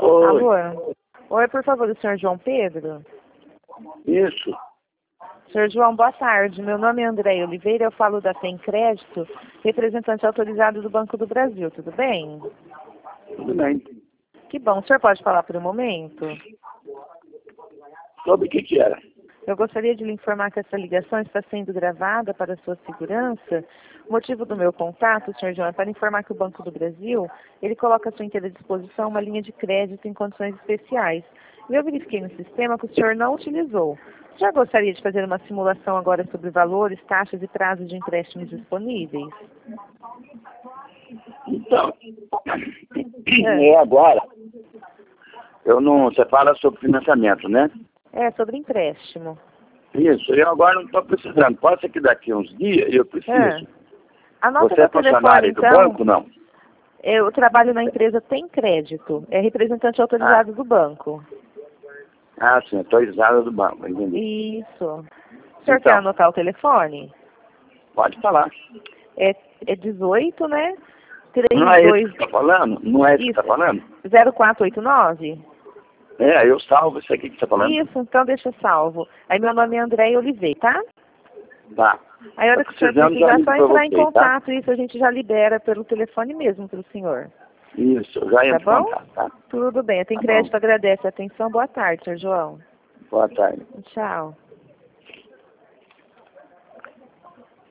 Oi. Alô? Oi, por favor, o senhor João Pedro? Isso. Senhor João, boa tarde. Meu nome é André Oliveira, eu falo da Tem Crédito, representante autorizado do Banco do Brasil, tudo bem? Tudo bem. Que bom. O senhor pode falar por um momento? Sobre o que era? Eu gostaria de lhe informar que essa ligação está sendo gravada para sua segurança. O motivo do meu contato, senhor João, é para informar que o Banco do Brasil, ele coloca à sua inteira disposição uma linha de crédito em condições especiais. E eu verifiquei no sistema que o senhor não utilizou. Já gostaria de fazer uma simulação agora sobre valores, taxas e prazos de empréstimos disponíveis? Então, agora. Eu não. Você fala sobre financiamento, né? É, sobre empréstimo. Isso, eu agora não estou precisando. Pode ser que daqui a uns dias eu preciso. Anota Você é meu telefone, funcionário do então. banco, não? Eu trabalho na empresa Tem Crédito. É representante autorizado do banco. Ah, sim, autorizada do banco, entendi. Isso. O senhor quer anotar o telefone? Pode falar. É 18, né? Não é esse 32... que você está falando? Não é esse que Isso. você está falando? 0489? Eu salvo isso aqui que você está falando. Isso, então deixa salvo. Aí meu nome é André Oliveira, tá? Tá. Aí a hora que o senhor Precisando, já precisar, é ligo só pra entrar em você, contato. tá? Isso a gente já libera pelo telefone mesmo para o senhor. Isso, eu já Tá entro em bom? contato, tá? Tudo bem. A Tem Tá Crédito bom. agradece a atenção. Boa tarde, senhor João. Boa tarde. Tchau.